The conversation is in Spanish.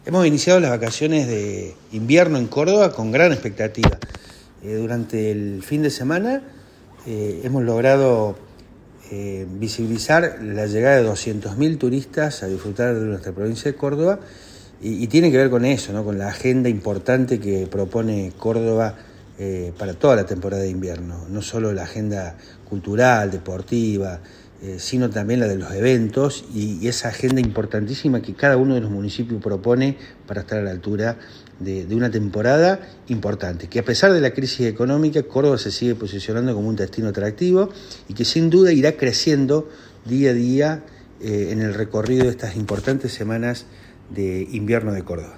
Hemos iniciado las vacaciones de invierno en Córdoba con gran expectativa. Durante el fin de semana hemos logrado visibilizar la llegada de 200.000 turistas a disfrutar de nuestra provincia de Córdoba y tiene que ver con eso, ¿no? Con la agenda importante que propone Córdoba para toda la temporada de invierno. No solo la agenda cultural, deportiva, sino también la de los eventos y esa agenda importantísima que cada uno de los municipios propone para estar a la altura de una temporada importante, que a pesar de la crisis económica, Córdoba se sigue posicionando como un destino atractivo y que sin duda irá creciendo día a día en el recorrido de estas importantes semanas de invierno de Córdoba.